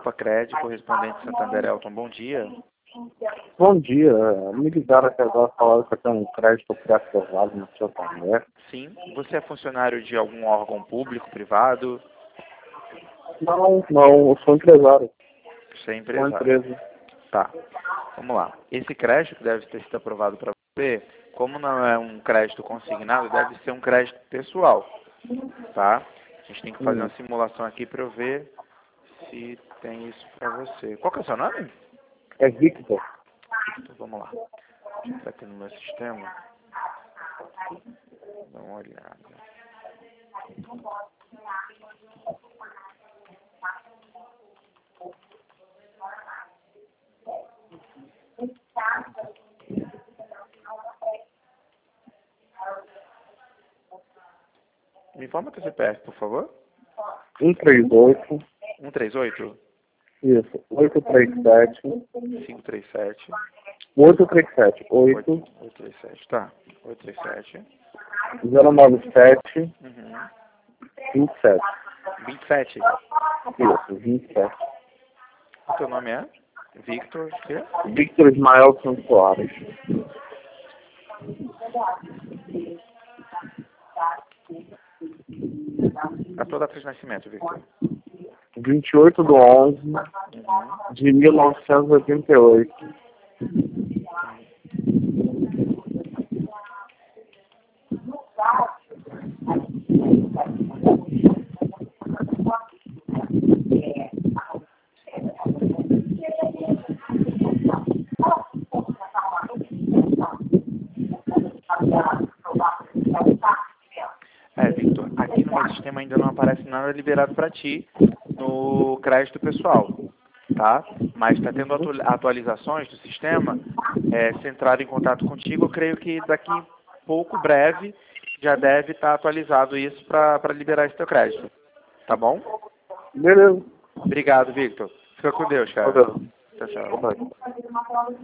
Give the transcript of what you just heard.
Cred, correspondente Santander Elton, bom dia. Bom dia, me ligaram até agora falando que eu tenho um crédito pré-aprovado no Santander. Sim, você é funcionário de algum órgão público, privado? Não, eu sou empresário. Você é Uma empresário. empresa. Tá, vamos lá. Esse crédito deve ter sido aprovado para você, como não é um crédito consignado, deve ser um crédito pessoal, tá? A gente tem que fazer uma simulação aqui para eu ver se tem isso para você. Qual que é o seu nome? É Victor. Então vamos lá. Deixa eu entrar aqui no meu sistema. Dá uma olhada. Me informa teu CPF, por favor. 138, 138 isso, 837, 537 837, 837, tá. 837 097, uhum. 27. 27. Isso, 27. O teu nome é? Victor, o quê? Victor Ismael Santos Soares. A tua data de nascimento, Victor. 28/11 Uhum. de 1988. Victor, aqui no meu sistema ainda não aparece nada liberado para ti no crédito pessoal, tá? Mas está tendo atualizações do sistema. Se entrar em contato contigo, eu creio que daqui pouco breve já deve estar atualizado isso para liberar esse teu crédito, tá bom? Beleza. Obrigado, Victor. Fica com Deus, cara. Beleza. Tchau, tchau. Bye.